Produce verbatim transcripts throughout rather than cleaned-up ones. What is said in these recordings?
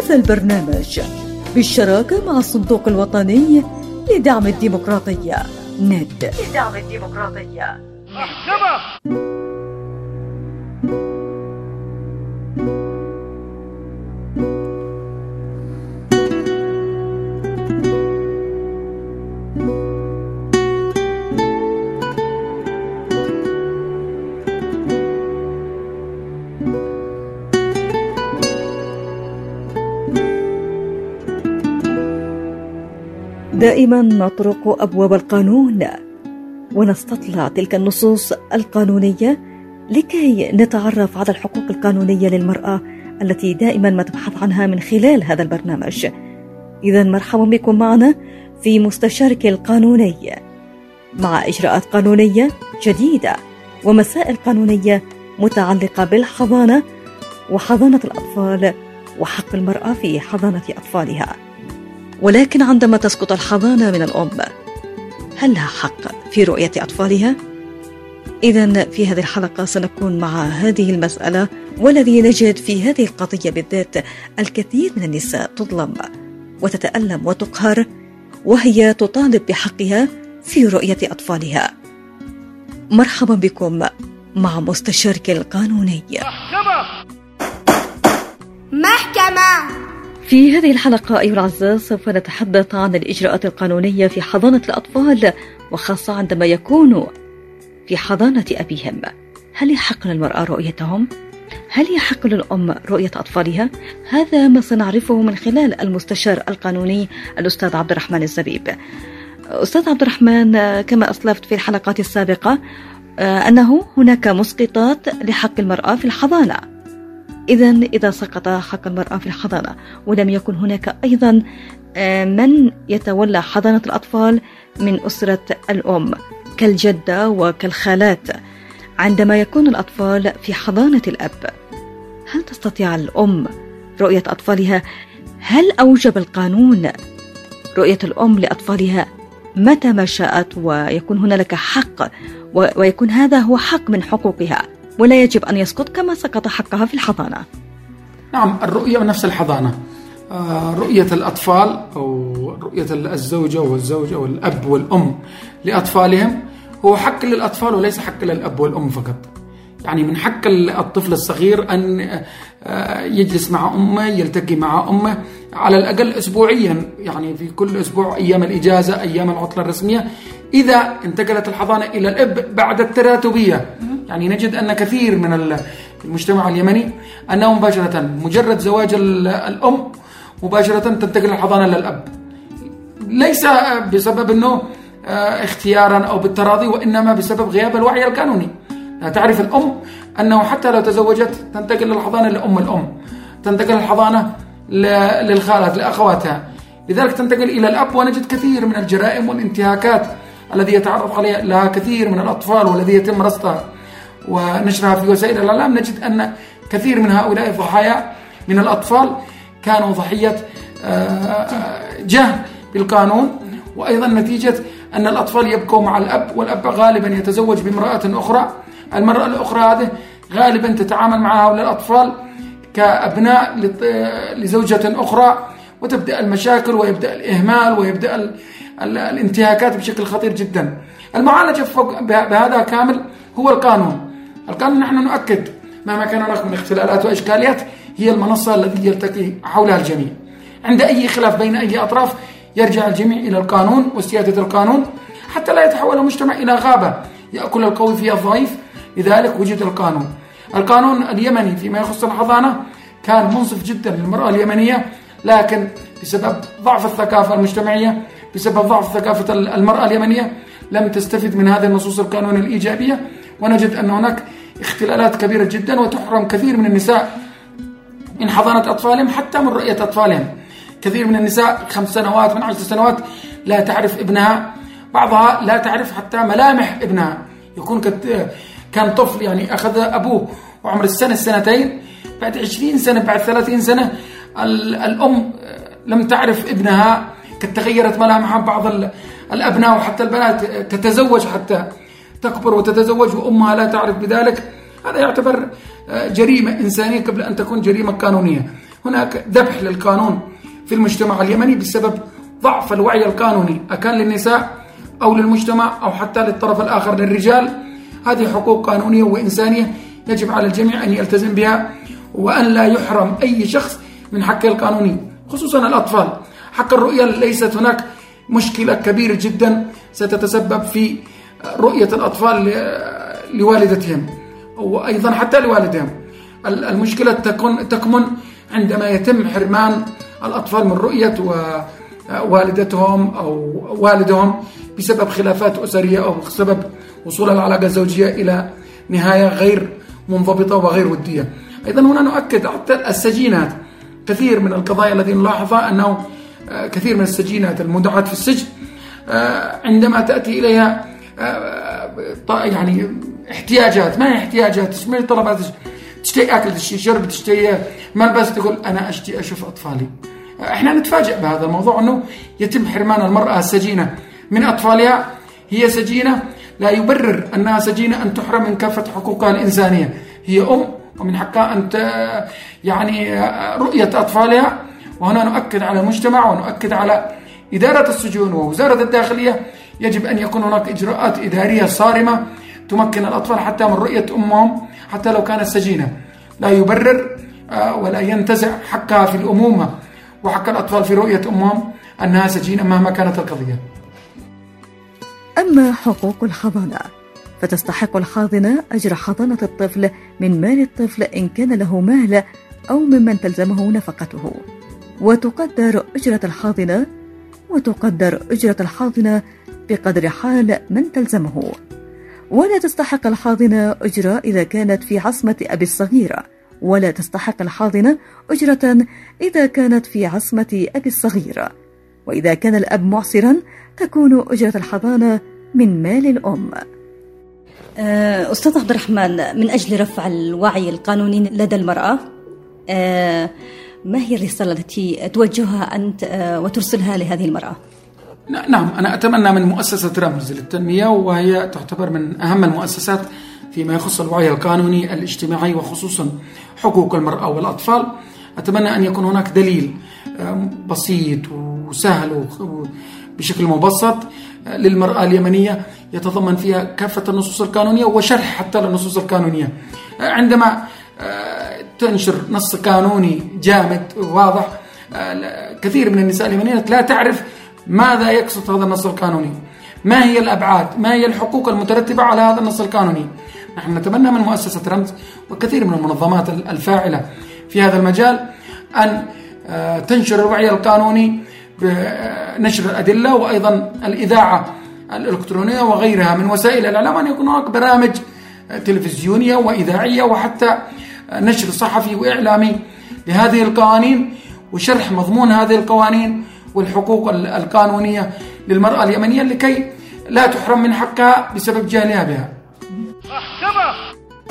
هذا البرنامج بالشراكة مع الصندوق الوطني لدعم الديمقراطية ند. لدعم الديمقراطية ند. دائما نطرق أبواب القانون ونستطلع تلك النصوص القانونية لكي نتعرف على الحقوق القانونية للمرأة التي دائما ما تبحث عنها من خلال هذا البرنامج. إذا مرحبا بكم معنا في مستشارك القانوني مع إجراءات قانونية جديدة ومسائل قانونية متعلقة بالحضانة وحضانة الأطفال وحق المرأة في حضانة أطفالها. ولكن عندما تسقط الحضانة من الأم، هل لها حق في رؤية أطفالها؟ إذن في هذه الحلقة سنكون مع هذه المسألة، والذي نجد في هذه القضية بالذات الكثير من النساء تظلم وتتألم وتقهر وهي تطالب بحقها في رؤية أطفالها. مرحبا بكم مع مستشارك القانوني. محكمة محكمة في هذه الحلقة أيها الأعزاء سوف نتحدث عن الإجراءات القانونية في حضانة الأطفال، وخاصة عندما يكونوا في حضانة أبيهم. هل يحق للمرأة رؤيتهم؟ هل يحق للأم رؤية أطفالها؟ هذا ما سنعرفه من خلال المستشار القانوني الأستاذ عبد الرحمن الزبيب. أستاذ عبد الرحمن، كما أسلفت في الحلقات السابقة أنه هناك مسقطات لحق المرأة في الحضانة. إذن إذا سقط حق المرأة في الحضانة ولم يكن هناك أيضا من يتولى حضانة الأطفال من أسرة الأم كالجدة وكالخالات، عندما يكون الأطفال في حضانة الأب، هل تستطيع الأم رؤية أطفالها؟ هل أوجب القانون رؤية الأم لأطفالها متى ما شاءت ويكون هناك حق ويكون هذا هو حق من حقوقها ولا يجب أن يسقط كما سقط حقها في الحضانة؟ نعم، الرؤية ونفس الحضانة، رؤية الأطفال أو رؤية الزوجة والزوج أو الأب والأم لأطفالهم هو حق للأطفال وليس حق للأب والأم فقط. يعني من حق الطفل الصغير أن يجلس مع أمه، يلتقي مع أمه على الأقل أسبوعيا، يعني في كل أسبوع أيام الإجازة، أيام العطلة الرسمية. إذا انتقلت الحضانة إلى الأب بعد التراتبية، يعني نجد أن كثير من المجتمع اليمني أنه مباشرة مجرد زواج الأم مباشرة تنتقل الحضانة للأب، ليس بسبب أنه اختيارا أو بالتراضي، وإنما بسبب غياب الوعي القانوني. تعرف الأم أنه حتى لو تزوجت تنتقل الحضانة لأم الأم، تنتقل الحضانة للخالات لأخواتها، لذلك تنتقل إلى الأب. ونجد كثير من الجرائم والانتهاكات الذي يتعرض عليها لها كثير من الأطفال والذي يتم رصدها ونشرها في وسائل الإعلام. نجد أن كثير من هؤلاء الضحايا من الأطفال كانوا ضحية جهل بالقانون، وأيضا نتيجة أن الأطفال يبقوا مع الأب، والأب غالبا يتزوج بامرأة أخرى. المرأة الأخرى هذه غالبا تتعامل مع هؤلاء الأطفال كأبناء لزوجة أخرى، وتبدأ المشاكل ويبدأ الإهمال ويبدأ ال ال الانتهاكات بشكل خطير جدا. المعالجة بهذا كامل هو القانون. القانون نحن نؤكد مهما كان هناك من اختلالات وإشكاليات هي المنصة التي يلتقي حولها الجميع. عند أي خلاف بين أي أطراف يرجع الجميع إلى القانون وسيادة القانون، حتى لا يتحول المجتمع إلى غابة يأكل القوي فيها الضعيف. لذلك وجد القانون. القانون اليمني فيما يخص الحضانة كان منصف جدا للمرأة اليمنية، لكن بسبب ضعف الثقافة المجتمعية، بسبب ضعف ثقافة المرأة اليمنية، لم تستفد من هذه النصوص القانون الإيجابية. ونجد أن هناك اختلالات كبيرة جدا، وتحرم كثير من النساء من حضانة أطفالهم حتى من رؤية أطفالهم. كثير من النساء خمس سنوات من عشر سنوات لا تعرف ابنها، بعضها لا تعرف حتى ملامح ابنها. يكون كان طفل يعني أخذ أبوه وعمر السنة السنتين، بعد عشرين سنة بعد ثلاثين سنة الأم لم تعرف ابنها، قد تغيرت ملامحها. بعض الأبناء وحتى البنات تتزوج حتى تكبر وتتزوج وأمها لا تعرف بذلك. هذا يعتبر جريمة إنسانية قبل أن تكون جريمة قانونية. هناك ذبح للقانون في المجتمع اليمني بسبب ضعف الوعي القانوني، أكان للنساء أو للمجتمع أو حتى للطرف الآخر للرجال. هذه حقوق قانونية وإنسانية يجب على الجميع أن يلتزم بها، وأن لا يحرم أي شخص من حقه القانوني، خصوصا الأطفال. حق الرؤية ليست هناك مشكلة كبيرة جدا ستتسبب في رؤية الأطفال لوالدتهم وأيضا حتى لوالدهم. المشكلة تكون تكمن عندما يتم حرمان الأطفال من رؤية والدتهم أو والدهم بسبب خلافات أسرية أو بسبب وصول العلاقة الزوجية إلى نهاية غير منضبطة وغير ودية. أيضا هنا نؤكد حتى السجينات، كثير من القضايا التي نلاحظها أنه كثير من السجينات المودعات في السجن عندما تأتي إليها يعني احتياجات، ما هي احتياجات، تشمل طلبات، تشتهي أكل، تشتهي شرب، تشتهي ملبس، تقول أنا أشتهي أشوف أطفالي. احنا نتفاجئ بهذا الموضوع، أنه يتم حرمان المرأة السجينة من أطفالها. هي سجينة، لا يبرر أنها سجينة أن تحرم من كافة حقوقها الإنسانية. هي أم ومن حقها أن يعني رؤية أطفالها. وهنا نؤكد على المجتمع ونؤكد على إدارة السجون ووزارة الداخلية، يجب أن يكون هناك إجراءات إدارية صارمة تمكن الأطفال حتى من رؤية أمهم حتى لو كانت سجينة. لا يبرر ولا ينتزع حقها في الأمومة وحق الأطفال في رؤية أمهم أنها سجينة مهما كانت القضية. أما حقوق الحضانة فتستحق الحاضنة أجر حضانة الطفل من مال الطفل إن كان له مال أو ممن تلزمه نفقته، وتقدر أجرة الحاضنة وتقدر أجرة الحاضنة بقدر حال من تلزمه. ولا تستحق الحاضنة أجرة إذا كانت في عصمة أبي الصغير، ولا تستحق الحاضنة أجرة إذا كانت في عصمة أبي الصغير. وإذا كان الأب معسرا تكون أجرة الحضانة من مال الأم. أستاذ عبد الرحمن، من أجل رفع الوعي القانوني لدى المرأة، ما هي الرسالة التي توجهها أنت وترسلها لهذه المرأة؟ نعم، أنا أتمنى من مؤسسة رمز للتنمية، وهي تعتبر من أهم المؤسسات فيما يخص الوعي القانوني الاجتماعي وخصوصا حقوق المرأة والأطفال. أتمنى أن يكون هناك دليل بسيط وسهل بشكل مبسط للمرأة اليمنية يتضمن فيها كافة النصوص القانونية وشرح حتى للنصوص القانونية. عندما تنشر نص قانوني جامد واضح، كثير من النساء اليمنيات لا تعرف ماذا يقصد هذا النص القانوني، ما هي الأبعاد، ما هي الحقوق المترتبة على هذا النص القانوني. نحن نتمنى من مؤسسة رمز وكثير من المنظمات الفاعلة في هذا المجال أن تنشر الوعي القانوني بنشر الأدلة وأيضا الإذاعة الإلكترونية وغيرها من وسائل الإعلام، أن يكون هناك برامج تلفزيونية وإذاعية وحتى نشر صحفي وإعلامي لهذه القوانين وشرح مضمون هذه القوانين والحقوق القانونية للمرأة اليمنية لكي لا تحرم من حقها بسبب جهلها بها. محكمة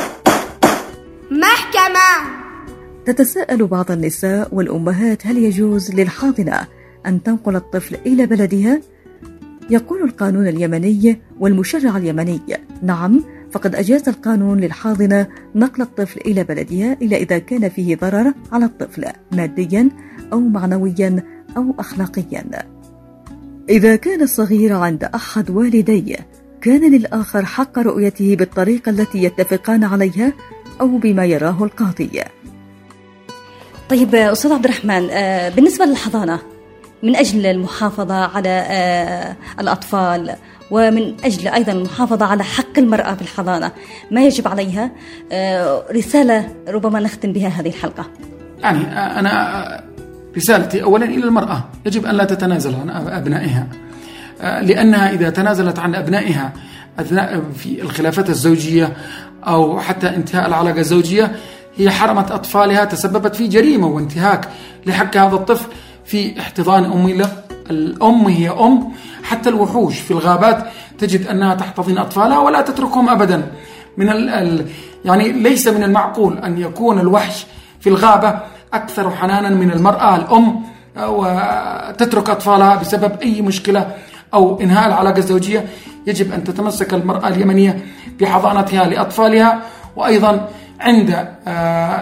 محكمة تتساءل بعض النساء والأمهات: هل يجوز للحاضنة أن تنقل الطفل إلى بلدها؟ يقول القانون اليمني والمشرع اليمني نعم، فقد أجاز القانون للحاضنة نقل الطفل إلى بلدها إلا إذا كان فيه ضرر على الطفل ماديا أو معنويا أو أخلاقيا. إذا كان الصغير عند أحد والديه كان للآخر حق رؤيته بالطريقة التي يتفقان عليها أو بما يراه القاضي. طيب أستاذ عبد الرحمن، بالنسبة للحضانة من أجل المحافظة على الأطفال ومن أجل أيضا المحافظة على حق المرأة في الحضانة، ما يجب عليها؟ رسالة ربما نختم بها هذه الحلقة. يعني أنا رسالتي أولا إلى المرأة: يجب أن لا تتنازل عن أبنائها، لأنها إذا تنازلت عن أبنائها أثناء في الخلافات الزوجية أو حتى انتهاء العلاقة الزوجية هي حرمت أطفالها، تسببت في جريمة وانتهاك لحق هذا الطفل في احتضان أمه له. الأم هي أم، حتى الوحوش في الغابات تجد أنها تحتضن أطفالها ولا تتركهم أبدا. من ال ال يعني ليس من المعقول أن يكون الوحش في الغابة أكثر حنانا من المرأة الأم وتترك أطفالها بسبب أي مشكلة أو إنهاء العلاقة الزوجية. يجب أن تتمسك المرأة اليمنية بحضانتها لأطفالها، وأيضا عند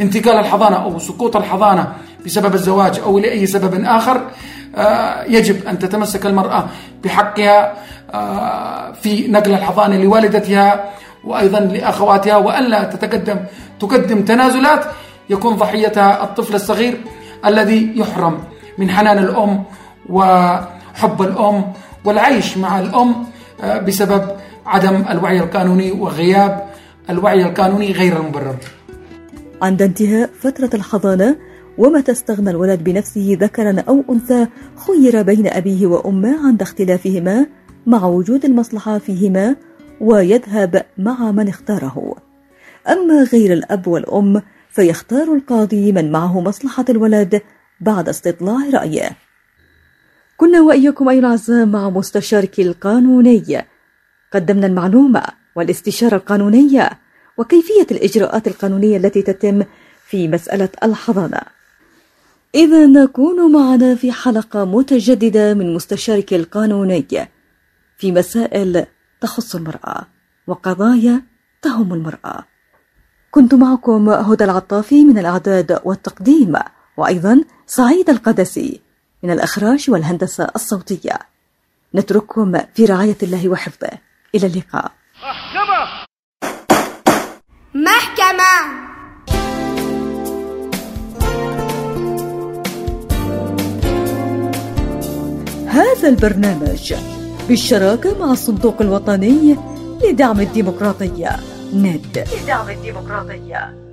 انتقال الحضانة أو سقوط الحضانة بسبب الزواج أو لأي سبب آخر، يجب أن تتمسك المرأة بحقها في نقل الحضانة لوالدتها وأيضا لأخواتها، وألا تتقدم تقدم تنازلات يكون ضحيتها الطفل الصغير الذي يحرم من حنان الأم وحب الأم والعيش مع الأم بسبب عدم الوعي القانوني وغياب الوعي القانوني غير المبرر. عند انتهاء فترة الحضانة ومتى استغنى الولد بنفسه ذكرا أو أنثى خير بين أبيه وأمه عند اختلافهما مع وجود المصلحة فيهما ويذهب مع من اختاره. أما غير الأب والأم فيختار القاضي من معه مصلحة الولد بعد استطلاع رأيه. كنا وإياكم أيها الأعزاء مع مستشارك القانوني، قدمنا المعلومة والاستشارة القانونية وكيفية الإجراءات القانونية التي تتم في مسألة الحضانة. إذا كونوا معنا في حلقة متجددة من مستشارك القانوني في مسائل تخص المرأة وقضايا تهم المرأة. كنت معكم هدى العطافي من الإعداد والتقديم، وأيضا سعيد القدسي من الإخراج والهندسة الصوتية. نترككم في رعاية الله وحفظه، إلى اللقاء. محكمة محكمة هذا البرنامج بالشراكة مع الصندوق الوطني لدعم الديمقراطية ند. لدعم الديمقراطية